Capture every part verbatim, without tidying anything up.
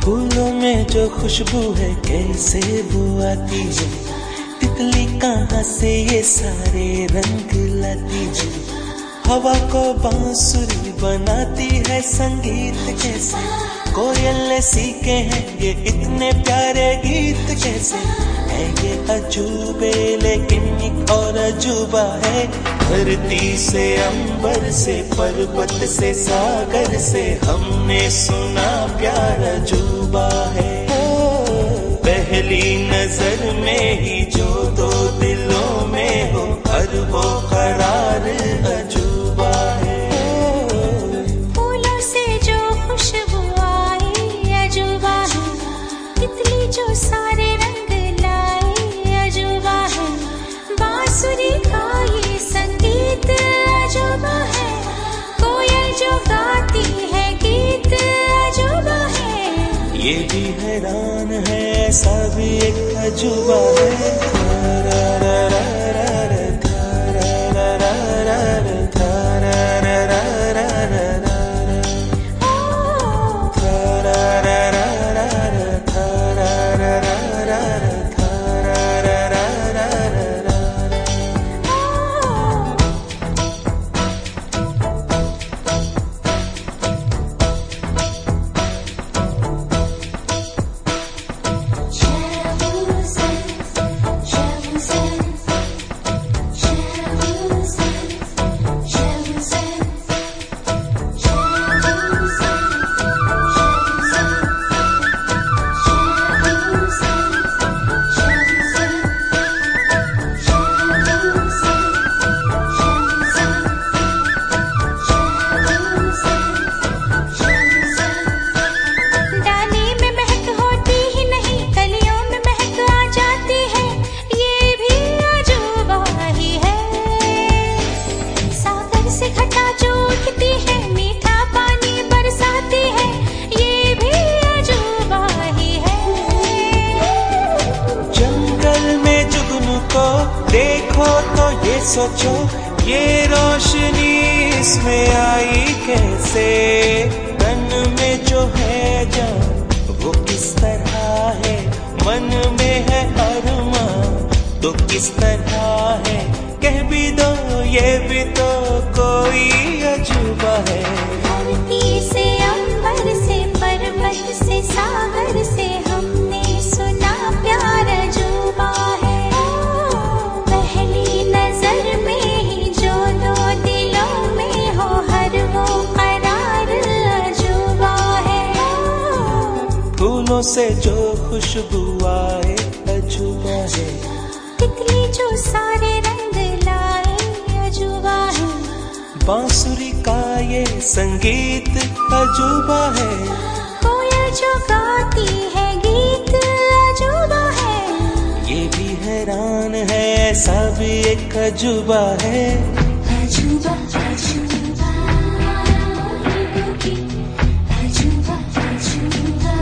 फूलों में जो खुशबू है कैसे वो आती है, तितली कहाँ से ये सारे रंग लाती है। हवा को बांसुरी बनाती है संगीत कैसे, कोयल सीखे हैं ये इतने प्यारे गीत कैसे। है ये अजूबे लेकिन एक और अजूबा है, धरती से अंबर से पर्वत से सागर से हमने सुना प्यार अजूबा है। पहली नजर में ही जो दो दिलों में हो हर वो करार अजूबा है। फूलों से जो खुशबू आई अजूबा है, तितली जो सारे रंग लाए अजूबा है। बांसुरी का ये संगीत अजूबा है, कोयल जो गाती है गीत अजूबा है। ये भी हैरान है ऐसा भी एक अजूबा है। देखो तो ये सोचो ये रोशनी इसमें आई कैसे। तन में जो है जान वो किस तरह है, मन में है अरमान तो किस तरह है। कह भी दो ये भी तो कोई अजूबा है। धरती से अंबर से पर्वत से सागर से हमने सुना प्यार अजूबा है। पहली नजर में ही जो दो दिलों में हो हर वो करार अजूबा है। फूलों से जो खुशबू आए अजूबा है, तितली जो सारे रंग लाए अजूबा है। बांसुरी का ये संगीत अजूबा है, कोयल जो गाती है गीत अजूबा है। ये भी हैरान है ऐसा भी एक अजूबा है। अजूबा अजूबा अजूबा अजूबा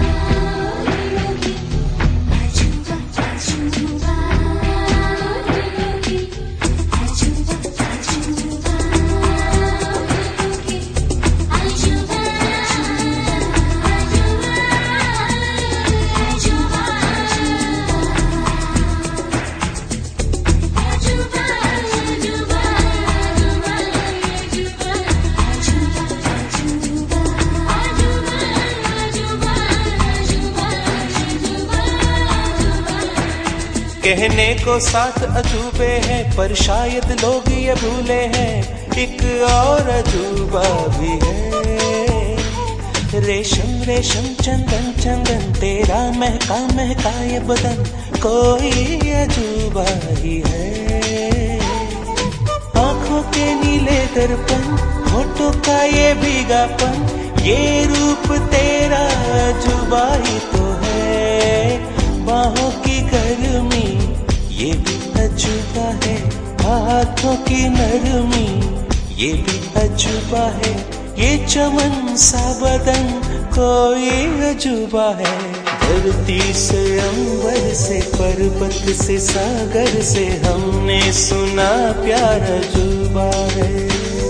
कहने को साथ अजूबे हैं पर शायद लोग ये भूले हैं एक और अजूबा भी है। रेशम रेशम चंदन चंदन तेरा महका महका ये बदन कोई अजूबा ही है। आंखों के नीले दर्पण होठों का ये भीगापन ये रूप तेरा अजूबा ही तो है। बाहों की गर्मी ये भी अजूबा है, हाथों की नरमी ये भी अजूबा है। ये चमन सा बदन कोई अजूबा है। धरती से अंबर से पर्वत से सागर से हमने सुना प्यार अजूबा है।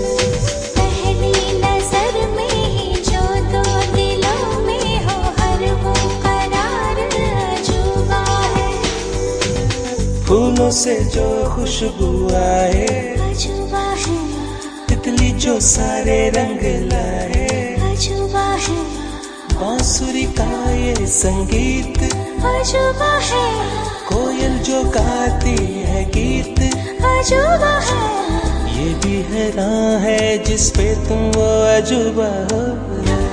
पहली नजर में ही जो दो दिलों में हो हर फूलों से जो खुशबू आए, अजूबा है, तितली जो सारे रंग लाए, अजूबा है, बांसुरी का ये संगीत, अजूबा है, कोयल जो गाती है गीत, अजूबा है, ये भी हैरान है जिस पे तुम वो अजूबा हो।